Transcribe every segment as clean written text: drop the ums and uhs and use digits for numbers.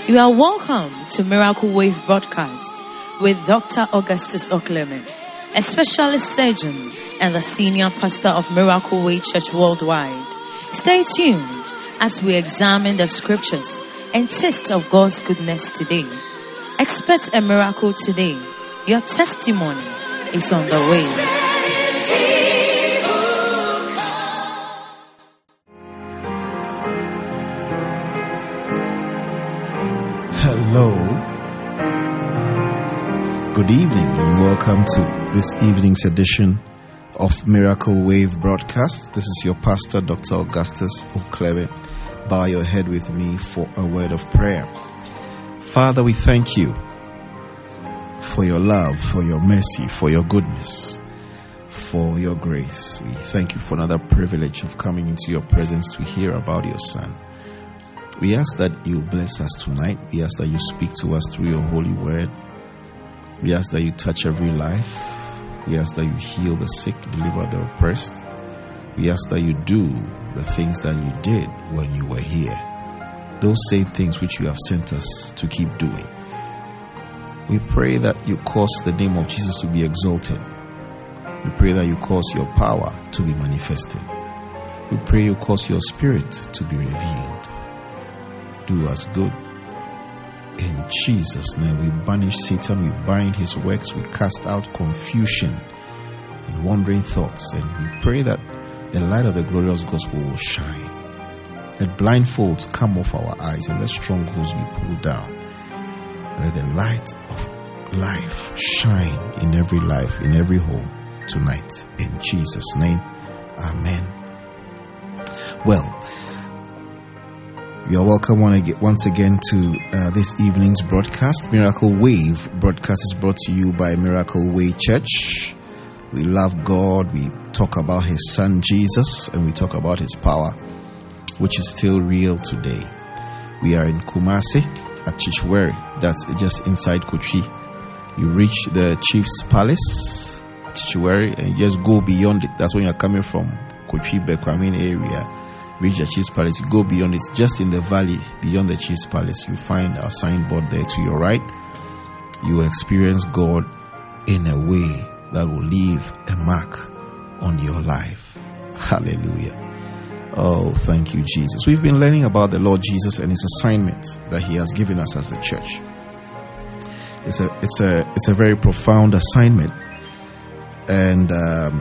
You are welcome to Miracle Wave Broadcast with Dr. Augustus Okleme, a specialist surgeon and the senior pastor of Miracle Way Church Worldwide. Stay tuned as we examine the scriptures and taste of God's goodness today. Expect a miracle today. Your testimony is on the way. Hello. Good evening and welcome to this evening's edition of Miracle Wave Broadcast. This is your pastor, Dr. Augustus Okleme. Bow your head with me for a word of prayer. Father, we thank you for your love, for your mercy, for your goodness, for your grace. We thank you for another privilege of coming into your presence to hear about your Son. We ask that you bless us tonight. We ask that you speak to us through your holy word. We ask that you touch every life. We ask that you heal the sick, deliver the oppressed. We ask that you do the things that you did when you were here. Those same things which you have sent us to keep doing. We pray that you cause the name of Jesus to be exalted. We pray that you cause your power to be manifested. We pray you cause your spirit to be revealed. Do us good. In Jesus' name, we banish Satan, we bind his works, we cast out confusion and wandering thoughts, and we pray that the light of the glorious gospel will shine. Let blindfolds come off our eyes and let strongholds be pulled down. Let the light of life shine in every life, in every home tonight. In Jesus' name, amen. Well, you are welcome once again to this evening's broadcast. Miracle Wave broadcast is brought to you by Miracle Way Church. We love God. We talk about His Son Jesus, and we talk about His power, which is still real today. We are in Kumasi at Chichweri. That's just inside Kochi. You reach the Chief's Palace at Chichweri and you just go beyond it. That's when you're coming from Kochi, Bekwamin area. Reach the Chief's Palace, go beyond it, just in the valley beyond the Chief's Palace. You find our signboard there to your right. You will experience God in a way that will leave a mark on your life. Hallelujah. Oh, thank you, Jesus. We've been learning about the Lord Jesus and His assignment that He has given us as the church. It's a very profound assignment, and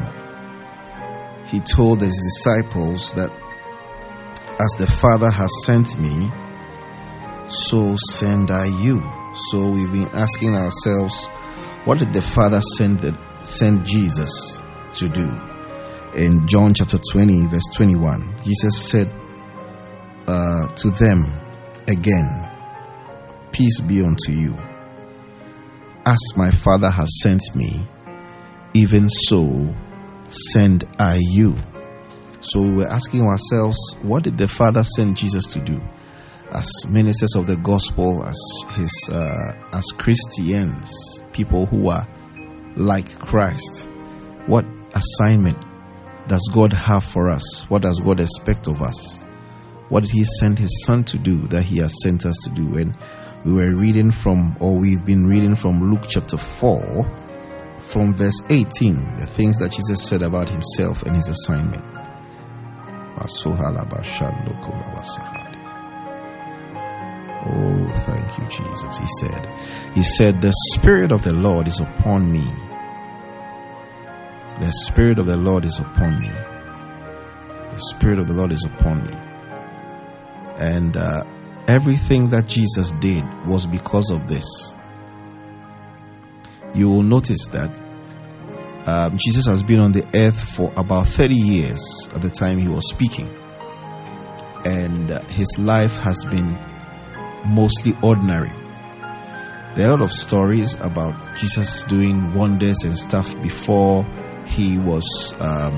He told His disciples that as the Father has sent me, so send I you. So we've been asking ourselves, what did the Father send Jesus to do? In John chapter 20, verse 21, Jesus said to them again, peace be unto you. As my Father has sent me, even so send I you. So we were asking ourselves, what did the Father send Jesus to do? As ministers of the gospel, as Christians, people who are like Christ, what assignment does God have for us? What does God expect of us? What did He send His Son to do that He has sent us to do? And we've been reading from Luke chapter 4, from verse 18, the things that Jesus said about Himself and His assignment. Oh, thank you, Jesus. He said, the Spirit of the Lord is upon me. The Spirit of the Lord is upon me. The Spirit of the Lord is upon me. And everything that Jesus did was because of this. You will notice that Jesus has been on the earth for about 30 years at the time He was speaking. And His life has been mostly ordinary. There are a lot of stories about Jesus doing wonders and stuff before He was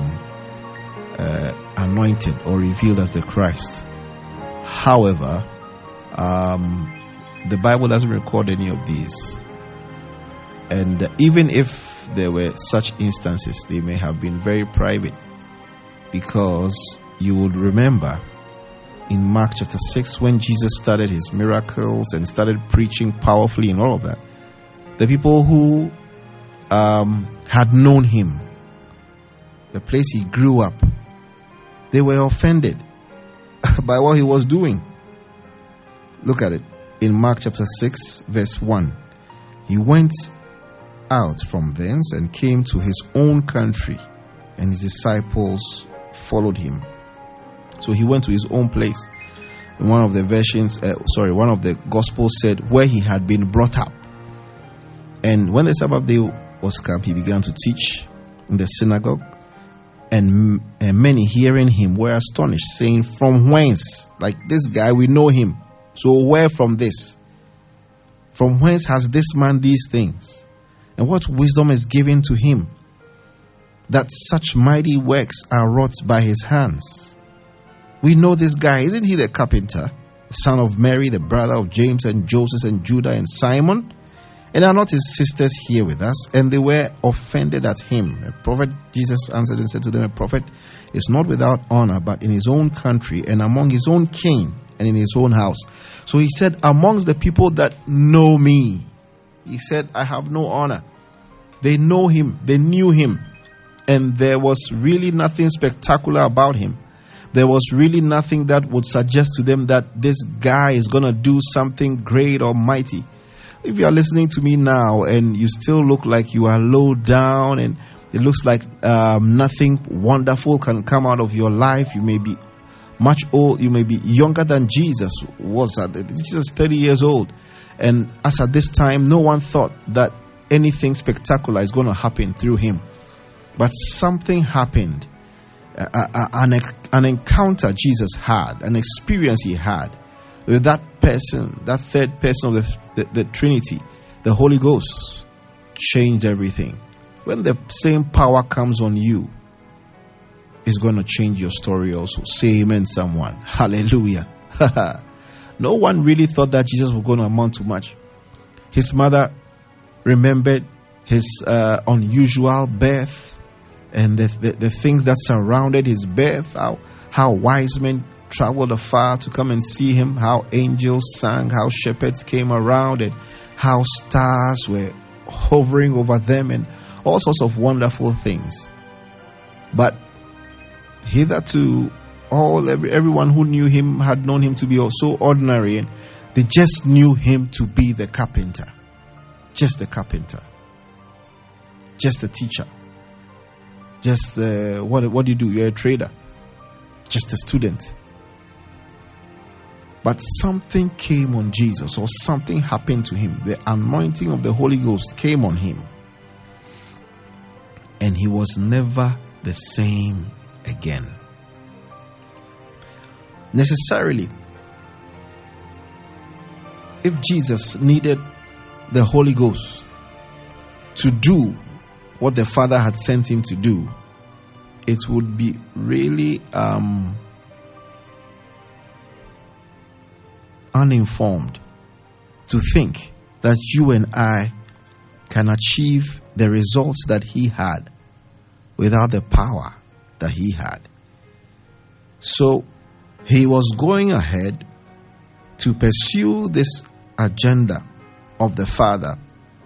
anointed or revealed as the Christ. However, the Bible doesn't record any of these. And even if there were such instances, they may have been very private, because you would remember in Mark chapter 6, when Jesus started his miracles and started preaching powerfully and all of that, the people who had known him, the place he grew up, they were offended by what he was doing. Look at it in Mark chapter 6 verse 1. He went out from thence and came to his own country, and his disciples followed him. So he went to his own place. In one of the versions, one of the Gospels said where he had been brought up. And when the Sabbath day was come, he began to teach in the synagogue, and many hearing him were astonished, saying, "From whence? Like, this guy, we know him. So where from this? From whence has this man these things? And what wisdom is given to him, that such mighty works are wrought by his hands? We know this guy. Isn't he the carpenter, the son of Mary, the brother of James and Joseph and Judah and Simon? And are not his sisters here with us?" And they were offended at him. A prophet, Jesus answered and said to them, "A prophet is not without honor, but in his own country and among his own king and in his own house." So he said, amongst the people that know me, he said, I have no honor. They know him. They knew him. And there was really nothing spectacular about him. There was really nothing that would suggest to them that this guy is going to do something great or mighty. If you are listening to me now and you still look like you are low down and it looks like nothing wonderful can come out of your life, you may be much old, you may be younger than Jesus was. Jesus 30 years old. And as at this time, no one thought that anything spectacular is going to happen through him. But something happened. An encounter Jesus had, an experience he had with that person, that third person of the Trinity, the Holy Ghost, changed everything. When the same power comes on you, it's going to change your story also. Say amen, someone. Hallelujah. No one really thought that Jesus was going to amount to much. His mother remembered his unusual birth and the things that surrounded his birth, how wise men traveled afar to come and see him, how angels sang, how shepherds came around, and how stars were hovering over them, and all sorts of wonderful things. But hitherto, everyone who knew him had known him to be so ordinary, and they just knew him to be the carpenter. Just the carpenter. Just the teacher. Just the, what do you do? You're a trader. Just a student. But something came on Jesus, or something happened to him. The anointing of the Holy Ghost came on him. And he was never the same again. Necessarily, if Jesus needed the Holy Ghost to do what the Father had sent him to do, it would be really uninformed to think that you and I can achieve the results that he had without the power that he had. So he was going ahead to pursue this agenda of the Father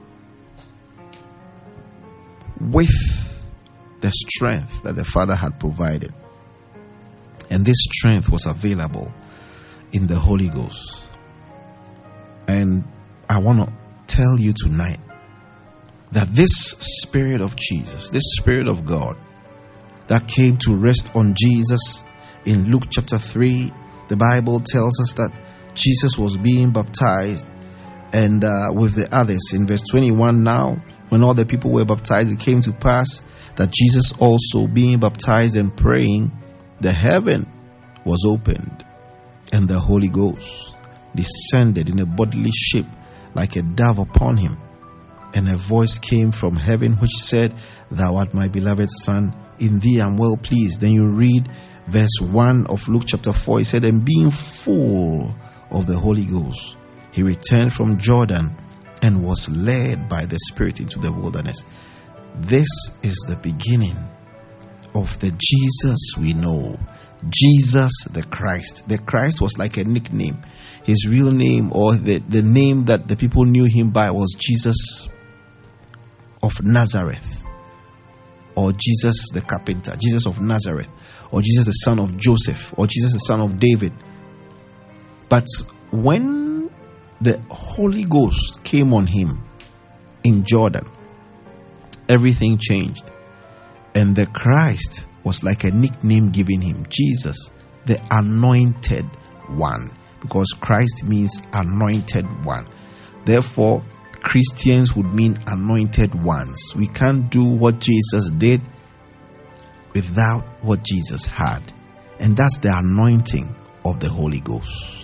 with the strength that the Father had provided. And this strength was available in the Holy Ghost. And I want to tell you tonight that this Spirit of Jesus, this Spirit of God that came to rest on Jesus in Luke chapter 3, the Bible tells us that Jesus was being baptized and with the others. In verse 21 now, when all the people were baptized, it came to pass that Jesus also being baptized and praying, the heaven was opened, and the Holy Ghost descended in a bodily shape like a dove upon him. And a voice came from heaven which said, "Thou art my beloved Son, in thee I am well pleased." Then you read verse 1 of Luke chapter 4. He said, "And being full of the Holy Ghost, he returned from Jordan and was led by the Spirit into the wilderness." This is the beginning of the Jesus we know. Jesus the Christ. The Christ was like a nickname. His real name, or the name that the people knew him by, was Jesus of Nazareth, or Jesus the carpenter, Jesus of Nazareth, or Jesus the son of Joseph, or Jesus the son of David. But when the Holy Ghost came on him in Jordan, everything changed. And the Christ was like a nickname given him, Jesus, the anointed one, because Christ means anointed one. Therefore, Christians would mean anointed ones. We can't do what Jesus did without what Jesus had. And that's the anointing of the Holy Ghost.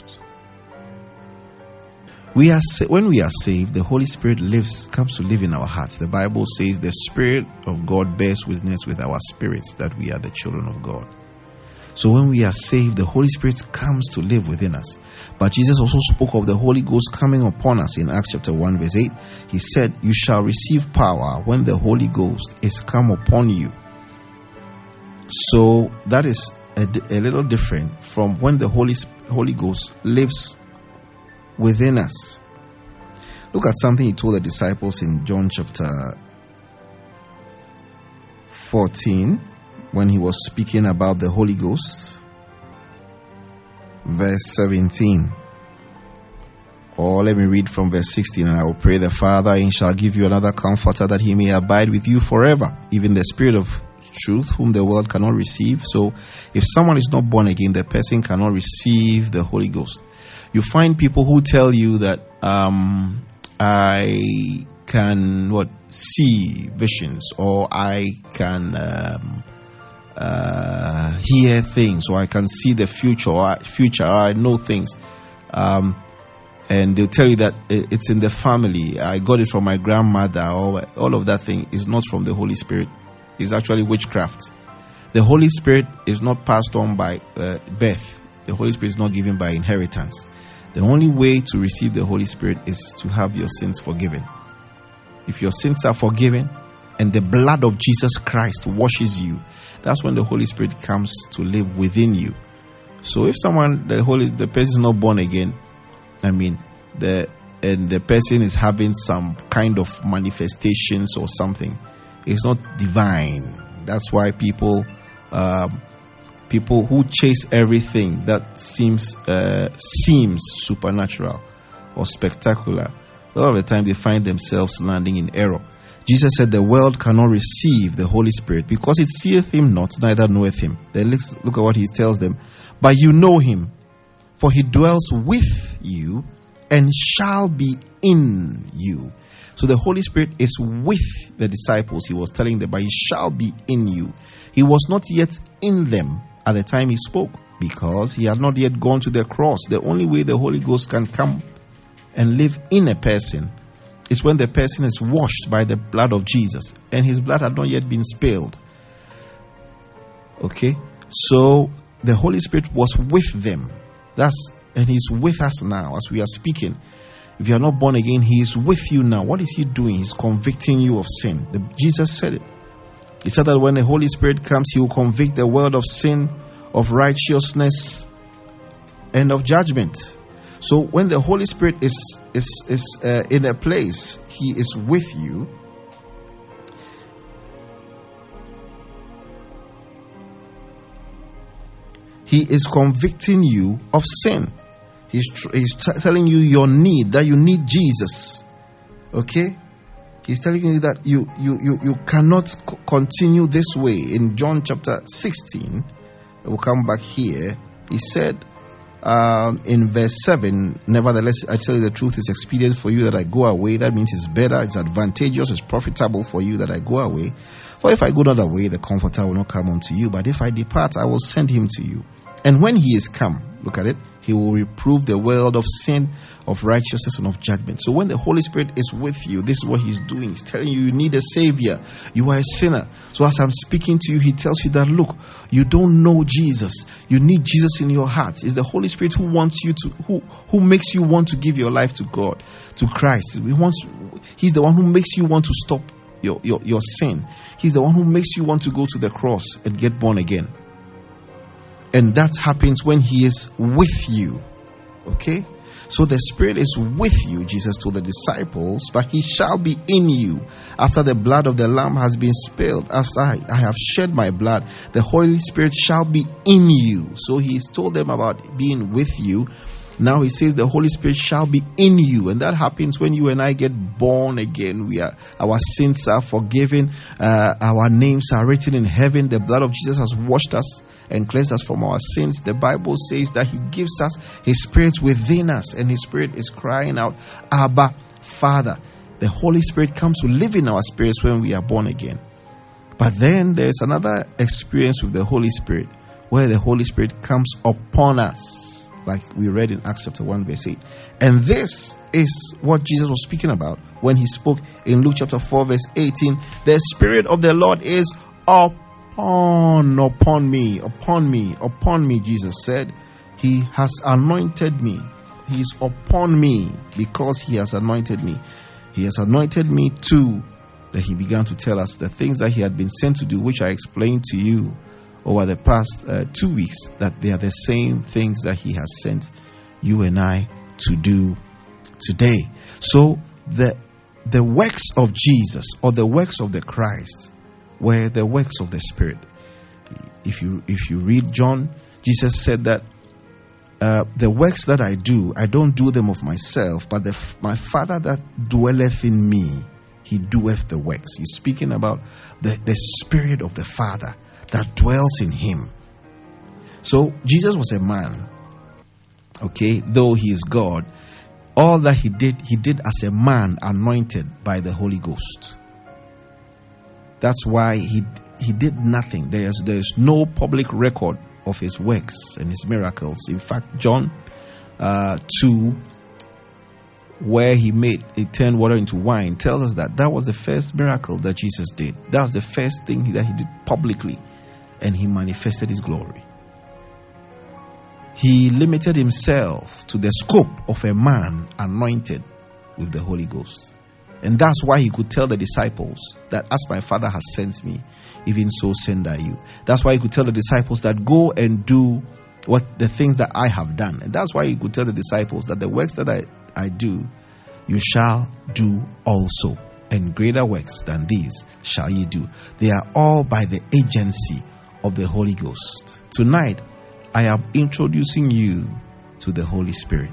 When we are saved, the Holy Spirit comes to live in our hearts. The Bible says the Spirit of God bears witness with our spirits that we are the children of God. So when we are saved, the Holy Spirit comes to live within us. But Jesus also spoke of the Holy Ghost coming upon us in Acts chapter 1 verse 8. He said, "You shall receive power when the Holy Ghost is come upon you." So that is a little different from when the Holy Ghost lives within us. Look at something he told the disciples in John chapter 14 when he was speaking about the Holy Ghost. Verse 17. Or let me read from verse 16. "And I will pray the Father, and shall give you another comforter, that he may abide with you forever, even the Spirit of truth, whom the world cannot receive." So if someone is not born again, the person cannot receive the Holy Ghost. You find people who tell you that I can see visions, or I can hear things, or I can see the future, or I know things, and they'll tell you that it's in the family. I got it from my grandmother, or all of that thing is not from the Holy Spirit. It's actually witchcraft. The Holy Spirit is not passed on by birth. The Holy Spirit is not given by inheritance. The only way to receive the Holy Spirit is to have your sins forgiven. If your sins are forgiven and the blood of Jesus Christ washes you, that's when the Holy Spirit comes to live within you. So if the person is not born again, the person is having some kind of manifestations or something, it's not divine. That's why people who chase everything that seems supernatural or spectacular, a lot of the time they find themselves landing in error. Jesus said the world cannot receive the Holy Spirit because it seeth him not, neither knoweth him. Then let's look at what he tells them. "But you know him, for he dwells with you and shall be in you." So the Holy Spirit is with the disciples. He was telling them, but he shall be in you. He was not yet in them at the time he spoke, because he had not yet gone to the cross. The only way the Holy Ghost can come and live in a person is when the person is washed by the blood of Jesus, and his blood had not yet been spilled. Okay, so the Holy Spirit was with them. And he's with us now as we are speaking. If you are not born again, he is with you now. What is he doing? He's convicting you of sin. Jesus said it. He said that when the Holy Spirit comes, he will convict the world of sin, of righteousness, and of judgment. So when the Holy Spirit is in a place, he is with you. He is convicting you of sin. He's telling you your need, that you need Jesus. Okay? He's telling you that you cannot continue this way. In John chapter 16, we'll come back here. He said in verse 7, "Nevertheless, I tell you the truth, it's expedient for you that I go away." That means it's better, it's advantageous, it's profitable for you that I go away. "For if I go not away, the Comforter will not come unto you. But if I depart, I will send him to you. And when he is come," look at it, "he will reprove the world of sin, of righteousness, and of judgment." So when the Holy Spirit is with you, this is what he's doing. He's telling you need a savior. You are a sinner. So as I'm speaking to you, he tells you that, look, you don't know Jesus. You need Jesus in your heart. It's the Holy Spirit who wants you to, who makes you want to give your life to God, to Christ. He's the one who makes you want to stop your sin. He's the one who makes you want to go to the cross and get born again. And that happens when he is with you. Okay? So the Spirit is with you, Jesus told the disciples, but he shall be in you. After the blood of the Lamb has been spilled, after I have shed my blood, the Holy Spirit shall be in you. So he's told them about being with you. Now he says the Holy Spirit shall be in you. And that happens when you and I get born again. Our sins are forgiven. Our names are written in heaven. The blood of Jesus has washed us and cleanse us from our sins. The Bible says that he gives us his Spirit within us, and his Spirit is crying out, Abba, Father. The Holy Spirit comes to live in our spirits when we are born again. But then there's another experience with the Holy Spirit, where the Holy Spirit comes upon us, like we read in Acts chapter 1 verse 8. And this is what Jesus was speaking about when he spoke in Luke chapter 4 verse 18. The Spirit of the Lord is upon me, Jesus said. He has anointed me. He is upon me because he has anointed me. He has anointed me too. That he began to tell us the things that he had been sent to do, which I explained to you over the past 2 weeks, that they are the same things that he has sent you and I to do today. So the works of Jesus, or the works of the Christ, were the works of the Spirit. If you read John, Jesus said that the works that I do, I don't do them of myself, but my Father that dwelleth in me, he doeth the works. He's speaking about the Spirit of the Father that dwells in him. So Jesus was a man, okay, though he is God. All that he did as a man anointed by the Holy Ghost. That's why he did nothing. There is no public record of his works and his miracles. In fact, John 2, where he turned water into wine, tells us that was the first miracle that Jesus did. That was the first thing that he did publicly, and he manifested his glory. He limited himself to the scope of a man anointed with the Holy Ghost. And that's why he could tell the disciples that as my Father has sent me, even so send I you. That's why he could tell the disciples that go and do the things that I have done. And that's why he could tell the disciples that the works that I do, you shall do also. And greater works than these shall ye do. They are all by the agency of the Holy Ghost. Tonight, I am introducing you to the Holy Spirit.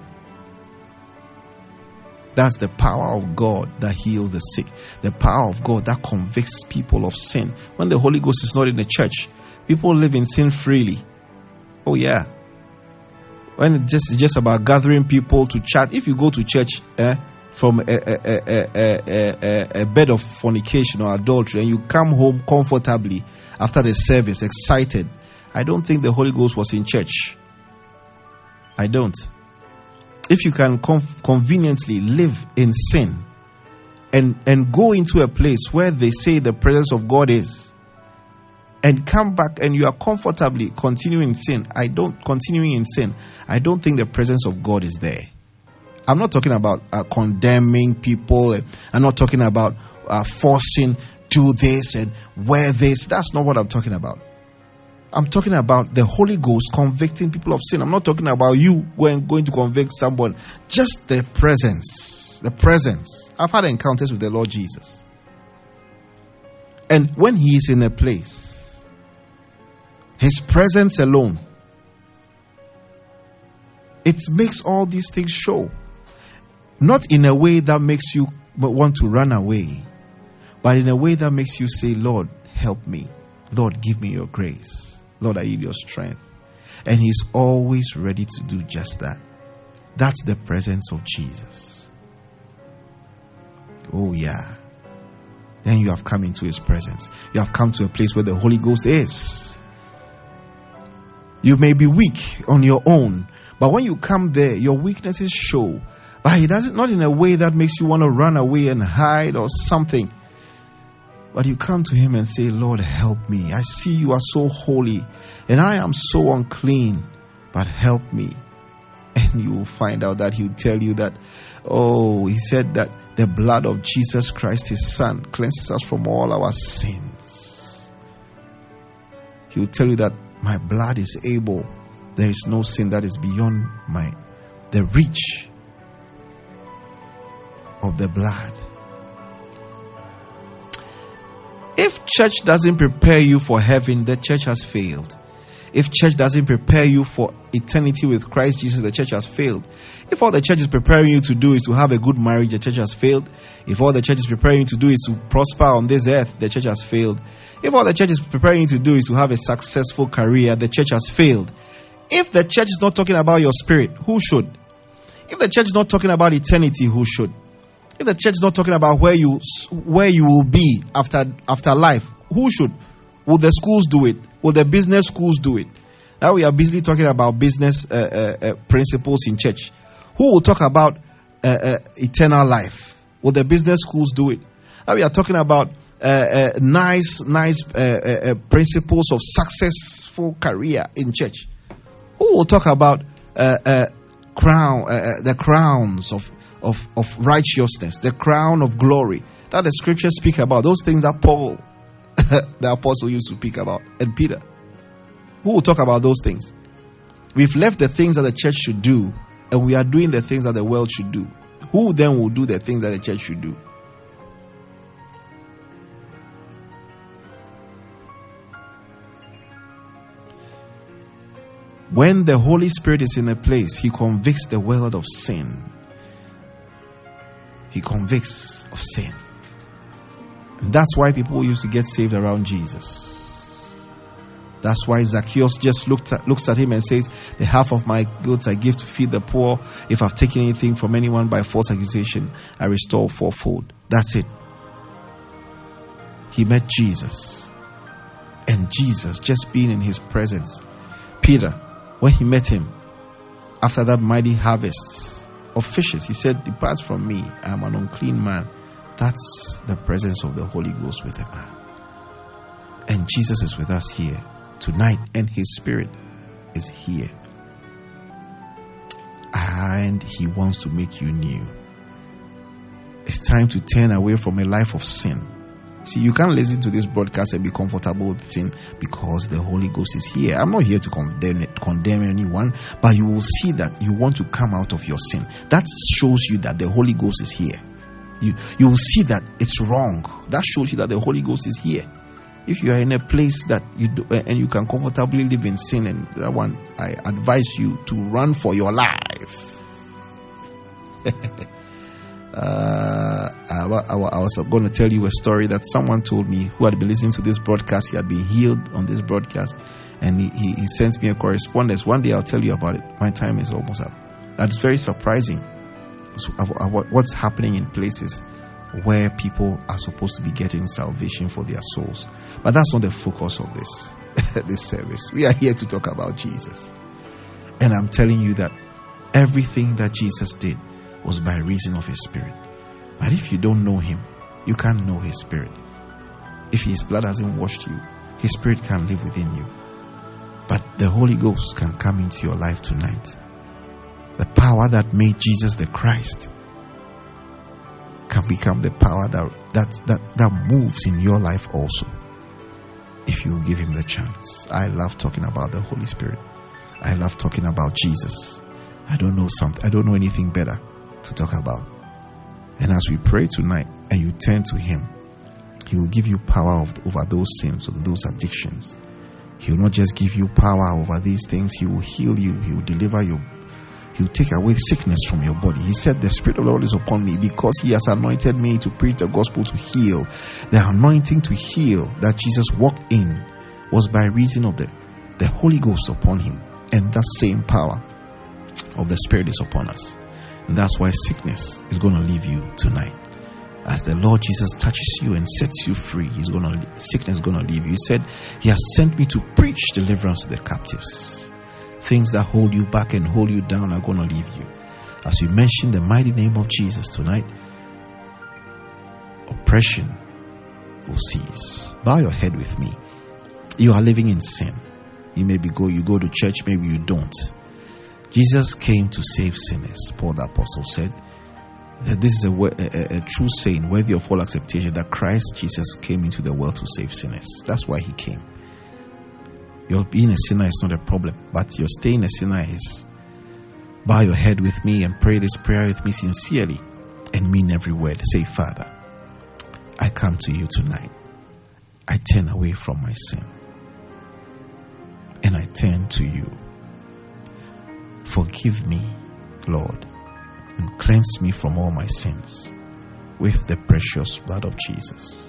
That's the power of God that heals the sick. The power of God that convicts people of sin. When the Holy Ghost is not in the church, people live in sin freely. Oh yeah. When it's just about gathering people to chat. If you go to church from a bed of fornication or adultery, and you come home comfortably after the service, excited, I don't think the Holy Ghost was in church. I don't. If you can conveniently live in sin and go into a place where they say the presence of God is, and come back and you are comfortably continuing in sin, I don't think the presence of God is there. I'm not talking about condemning people. I'm not talking about forcing do this and wear this. That's not what I'm talking about. I'm talking about the Holy Ghost convicting people of sin. I'm not talking about you going to convict someone. Just the presence. The presence. I've had encounters with the Lord Jesus. And when he is in a place, his presence alone, it makes all these things show. Not in a way that makes you want to run away, but in a way that makes you say, Lord, help me. Lord, give me your grace. Lord, I need your strength. And he's always ready to do just that. That's the presence of Jesus. Oh yeah. Then you have come into his presence. You have come to a place where the Holy Ghost is. You may be weak on your own, but when you come there, your weaknesses show. But he does it not in a way that makes you want to run away and hide or something. But you come to him and say, Lord, help me. I see you are so holy and I am so unclean, but help me. And you will find out that he'll tell you that, he said that the blood of Jesus Christ, his son, cleanses us from all our sins. He'll tell you that My blood is able. There is no sin that is beyond the reach of the blood. If church doesn't prepare you for heaven, the church has failed. If church doesn't prepare you for eternity with Christ Jesus, the church has failed. If all the church is preparing you to do is to have a good marriage, the church has failed. If all the church is preparing you to do is to prosper on this earth, the church has failed. If all the church is preparing you to do is to have a successful career, the church has failed. If the church is not talking about your spirit, who should? If the church is not talking about eternity, who should? If the church is not talking about where you will be after life, who should? Will the schools do it? Will the business schools do it? Now we are busily talking about business principles in church. Who will talk about eternal life? Will the business schools do it? Now we are talking about nice principles of successful career in church. Who will talk about the crowns of righteousness, the crown of glory that the scriptures speak about? Those things that Paul, the apostle, used to speak about, and Peter. Who will talk about those things? We've left the things that the church should do, and we are doing the things that the world should do. Who then will do the things that the church should do? When the Holy Spirit is in a place, He convicts the world of sin. He convicts of sin. And that's why people used to get saved around Jesus. That's why Zacchaeus just looks at him and says, the half of my goods I give to feed the poor. If I've taken anything from anyone by false accusation, I restore fourfold. That's it. He met Jesus. And Jesus, just being in His presence, Peter, when he met him, after that mighty harvest of fishes, he said, depart from me, I am an unclean man. That's the presence of the Holy Ghost with a man. And Jesus is with us here tonight, and His Spirit is here. And He wants to make you new. It's time to turn away from a life of sin. See, you can't listen to this broadcast and be comfortable with sin because the Holy Ghost is here. I'm not here to condemn anyone, but you will see that you want to come out of your sin. That shows you that the Holy Ghost is here. You will see that it's wrong. That shows you that the Holy Ghost is here. If you are in a place that you do, and you can comfortably live in sin, and that one, I advise you to run for your life. I was going to tell you a story that someone told me who had been listening to this broadcast. He had been healed on this broadcast, and he sends me a correspondence. One day I'll tell you about it. My time is almost up. That's very surprising. So, what's happening in places where people are supposed to be getting salvation for their souls. But that's not the focus of this service. We are here to talk about Jesus. And I'm telling you that everything that Jesus did was by reason of His Spirit. But if you don't know Him, you can't know His Spirit. If His blood hasn't washed you, His Spirit can't live within you. But the Holy Ghost can come into your life tonight. The power that made Jesus the Christ can become the power that moves in your life also, if you give Him the chance. I love talking about the Holy Spirit. I love talking about Jesus. I don't know anything better to talk about. And as we pray tonight and you turn to Him, He will give you power over those sins and those addictions. He will not just give you power over these things. He will heal you. He will deliver you. He will take away sickness from your body. He said, the Spirit of the Lord is upon me because He has anointed me to preach the gospel, to heal. The anointing to heal that Jesus walked in was by reason of the Holy Ghost upon Him. And that same power of the Spirit is upon us. And that's why sickness is going to leave you tonight. As the Lord Jesus touches you and sets you free, sickness is going to leave you. He said, He has sent me to preach deliverance to the captives. Things that hold you back and hold you down are going to leave you. As we mention the mighty name of Jesus tonight, oppression will cease. Bow your head with me. You are living in sin. You go to church, maybe you don't. Jesus came to save sinners. Paul the apostle said that this is a true saying worthy of all acceptation, that Christ Jesus came into the world to save sinners. That's why He came. Your being a sinner is not a problem, but your staying a sinner is. Bow your head with me and pray this prayer with me sincerely and mean every word. Say, Father, I come to you tonight. I turn away from my sin and I turn to you. Forgive me, Lord, and cleanse me from all my sins with the precious blood of Jesus.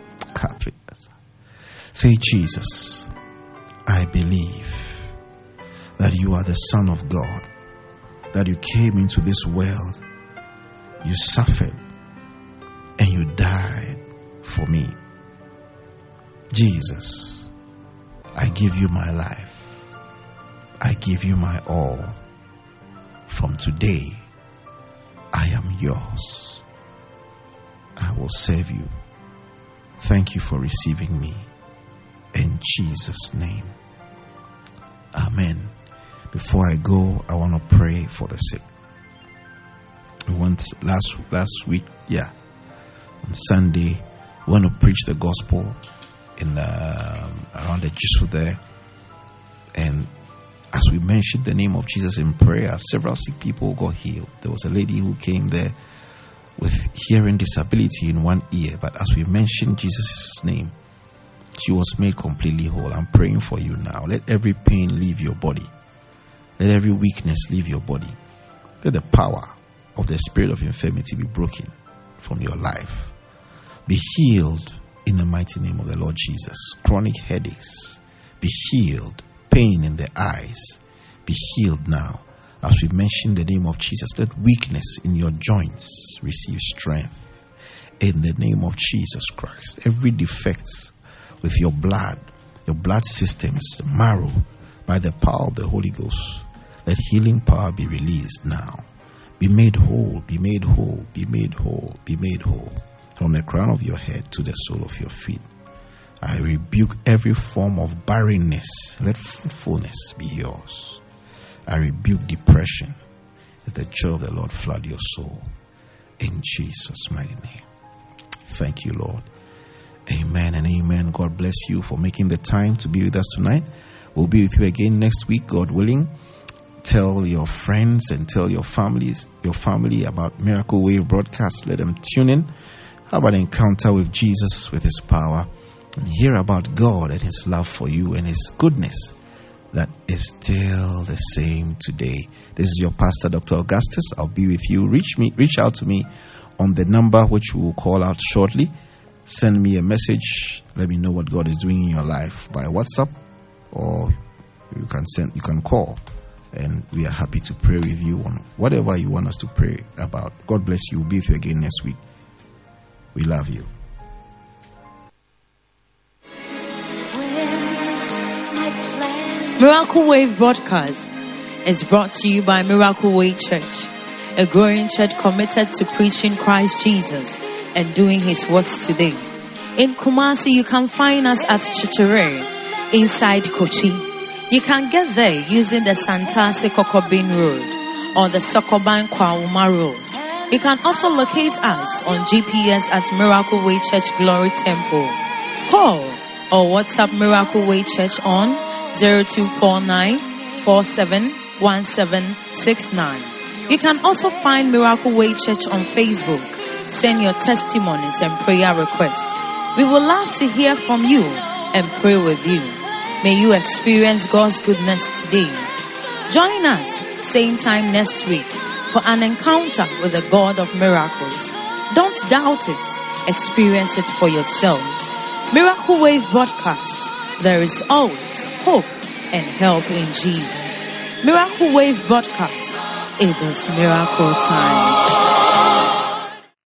Say, Jesus, I believe that you are the Son of God, that you came into this world, you suffered, and you died for me. Jesus, I give you my life. I give you my all. From today, I am yours. I will serve you. Thank you for receiving me. In Jesus' name. Amen. Before I go, I want to pray for the sick. We went last week, on Sunday, we want to preach the gospel in around the Jesu there. And as we mentioned the name of Jesus in prayer, several sick people got healed. There was a lady who came there with hearing disability in one ear, but as we mentioned Jesus' name, she was made completely whole. I'm praying for you now. Let every pain leave your body. Let every weakness leave your body. Let the power of the spirit of infirmity be broken from your life. Be healed in the mighty name of the Lord Jesus. Chronic headaches, be healed. Pain in the eyes, be healed now. As we mention the name of Jesus, let weakness in your joints receive strength in the name of Jesus Christ. Every defect with your blood systems, marrow, by the power of the Holy Ghost, let healing power be released now. Be made whole, be made whole, be made whole, be made whole. From the crown of your head to the sole of your feet. I rebuke every form of barrenness. Let fruitfulness be yours. I rebuke depression. Let the joy of the Lord flood your soul. In Jesus' mighty name. Thank you, Lord. Amen and amen. God bless you for making the time to be with us tonight. We'll be with you again next week, God willing. Tell your friends and tell your family about Miracle Wave broadcast. Let them tune in. How about an encounter with Jesus, with his power, and hear about God and his love for you and his goodness that is still the same today. This is your pastor, Dr. Augustus. I'll be with you. Reach out to me on the number which we will call out shortly. Send me a message. Let me know what God is doing in your life by WhatsApp, or you can call, and we are happy to pray with you on whatever you want us to pray about. God bless you. We'll be with you again next week. We love you. Miracle Wave broadcast is brought to you by Miracle Wave Church, a growing church committed to preaching Christ Jesus and doing his works today. In Kumasi, you can find us at Chichire, inside Kochi. You can get there using the Santase Kokobin Road or the Sokoban Kwauma Road. You can also locate us on GPS at Miracle Way Church Glory Temple. Call or WhatsApp Miracle Way Church on 0249 471769. You can also find Miracle Way Church on Facebook. Send your testimonies and prayer requests. We would love to hear from you and pray with you. May you experience God's goodness today. Join us same time next week for an encounter with the God of miracles. Don't doubt it. Experience it for yourself. Miracle Wave broadcast. There is always hope and help in Jesus. Miracle Wave broadcast. It is miracle time.